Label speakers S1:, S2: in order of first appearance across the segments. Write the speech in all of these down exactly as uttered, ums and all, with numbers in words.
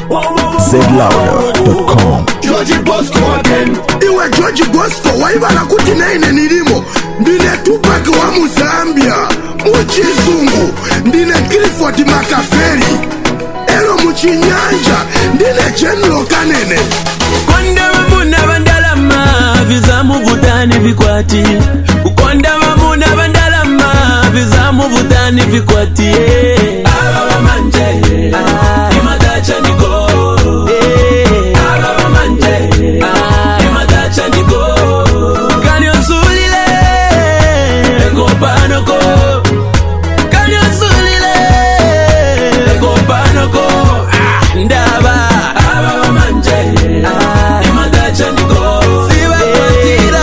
S1: zed louder dot com.
S2: George Bosco again.
S3: Iwe George Bosco waibala kuti naine nilimo. Ndine Tupac wa Muzambia muchizungu. Ndine Clifford Makafeli elo muchinyanja. Ndine General Kanene.
S4: Ukonda wamuna bandalama vizamu vutani vikwati. Ukonda wamuna bandalama vizamu vutani vikwati. Aba wamanje imadacha niko. Aba wamanje imadacha niko. Kanyo sulile eko panoko. Kanyo sulile eko panoko. Ndaba aba wamanje imadacha niko. Siwa kwatira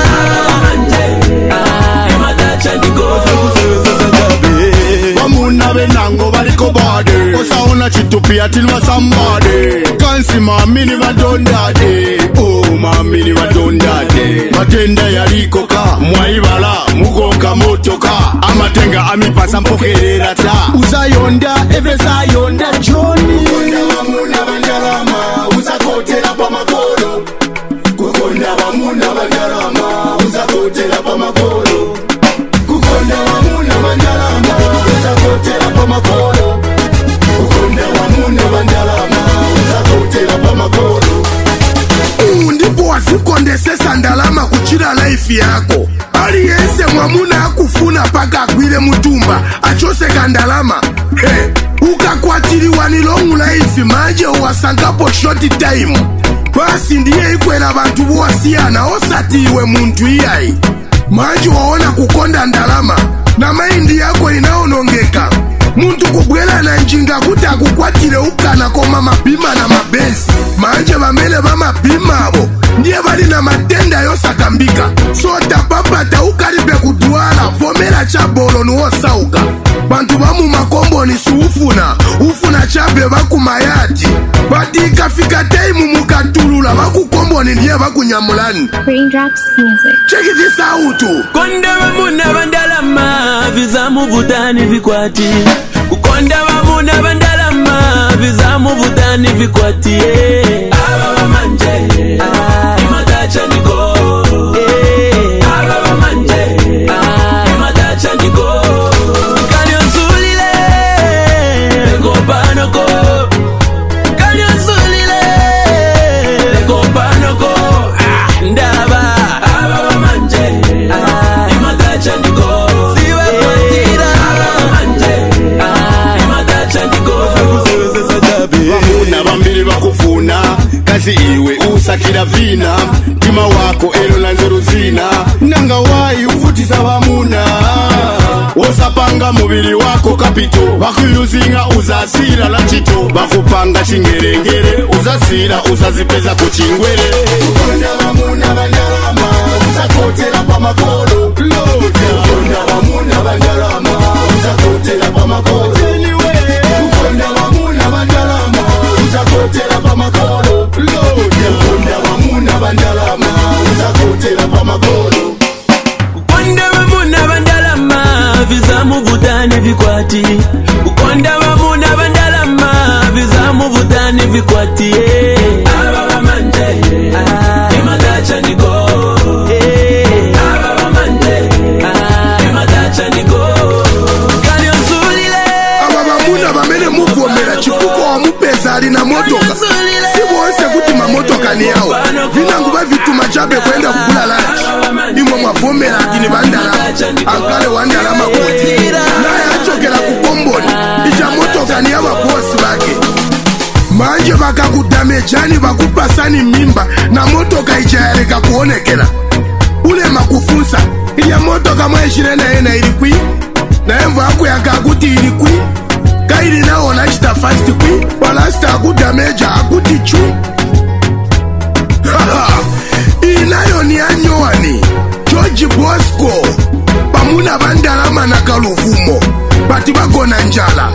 S4: imadacha niko.
S2: Wamuna benango baliko bade. Osaona chitupia tilwa somebody. Kansi mami ni madondade. Oh mami ni madondade. Matenda yaliko ka mwaibala mugonga motoka. Amatenga amipasa mpokerera ta. Uzayonda evesa yonda Johnny. Kukonda wamuna bandarama uzakotera pa makolo. Kukonda wamuna bandarama uzakotera pa makolo. Kukonda wamuna bandarama uzakotera pa makolo. Kukonda wamuna bandarama uzakotera pa makolo.
S3: Ndipo wazikondesesa ndalama kuchira life yako. Aliyese mwamuna akufuna paka agwile mutumba achoseka ndalama. He, ukakwatiliwa ni long life manje uwasangapo short time. Basi ndiye ikwela bantu buwasiyana osati iwe muntu iyayi. Manje waona kukonda ndalama na maindi yako inaonongeka. Muntu kubwela na njinga kuti akukwatile ukana koma mabima na mabenzi. Manje bamele ba mabima abo ndiye bali na matenda yosakambika. Sota papata ukalibe kuduala vomela chabolo nuosauka. Bantu bamu makombo ni suufuna ufuna chabe baku mayati. Bati ikafika taimu mukatulula baku kombo ni ndiye baku nyamulani.
S5: Raindrops Music.
S3: Check this out.
S4: Konda wamuna bandalama vizamu vutani vikwati. Ukonda wamuna bandalama vizamu vutani vikwati. Aba wamanje imadacha niko. Aba wamanje imadacha niko. Kanyo sulile eko panoko. Kanyo sulile eko panoko. Ndaba aba wamanje imadacha niko. Siwa kwatira wamanje imadacha niko.
S2: Wamuna bambiri bakufuna kazi iwe usakira vina. Tima wako elo na nzeru zina. Nanga wai uvutisa wamuna. Osapanga mubiri wako kapito. Bakuyuzinga uzasira la chito. Bakupanga chingerengere uzasira uzazipeza kuchingwere. Kukonda wamuna bandarama uzakotera pa makolo. Kukonda wamuna bandarama uzakotera pa makolo. Kukonda wamuna bandarama uzakotera pa makolo. Kukonda wamuna bandarama uzakotera pa makolo.
S4: Ukonda wamuna bandalama vizamu vutani vikwati. Ukonda wamuna bandalama vizamu vutani vikwati. Aba wamanje imadacha niko. Aba wamanje imadacha niko. Kanyo sulile
S3: Aba bamuna bamene muvomera chifuko wa mupeza ali na motoka. Sibonse kuti mamotoka ni yao. Vinangu bavituma chabe kwenda kugula lunch. Imwe mwavomera ati ni bandalama. Ankale wandalama kuti naye achokela kukomboni. Icha motoka ni yaba bosi bake. Manje bakakudamejani bakupasani mimba na motoka ichayareka kuonekela. Ule makufunsa iya motoka mweshire na ena ilikwi. Na emvu haku ya kakuti ilikwi. Kaili nao na chita fast kwi. Walasta akudameja akuti chui. Inayo ni anyowani George Bosco pamuna bandalama na kaluvumo bati bagona njala.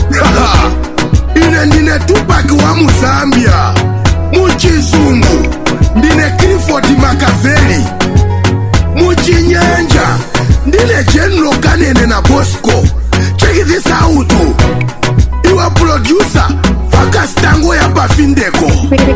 S3: Ine ndine Tupac wa Muzambia muchizungu. Ndine Clifford Makafeli muchinyanja. Ndine General Kanene na Bosco. Check this out. Iwa producer Faka Stango ya Bafinde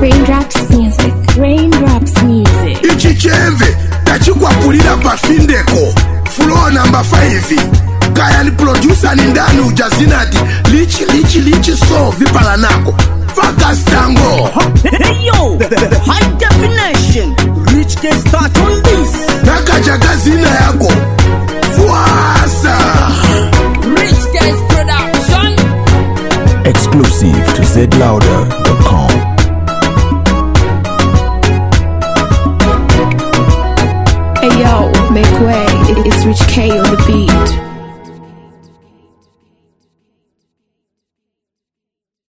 S5: Raindrops music. Raindrops music.
S3: Ichi chemve tachikwapulira pa Findeko floor number five. Kaya ni producer ni ndani ujazinati lichi lichi lichi so vipala nako Focus Tango.
S6: Hey yo, the, the, the high definition Rich can start on this.
S3: Nakajaga zina yako Fuasa
S7: Rich Guys Production.
S1: Exclusive to Z Louder dot com.
S5: Hey yo, make way. It's Rich K on the beat.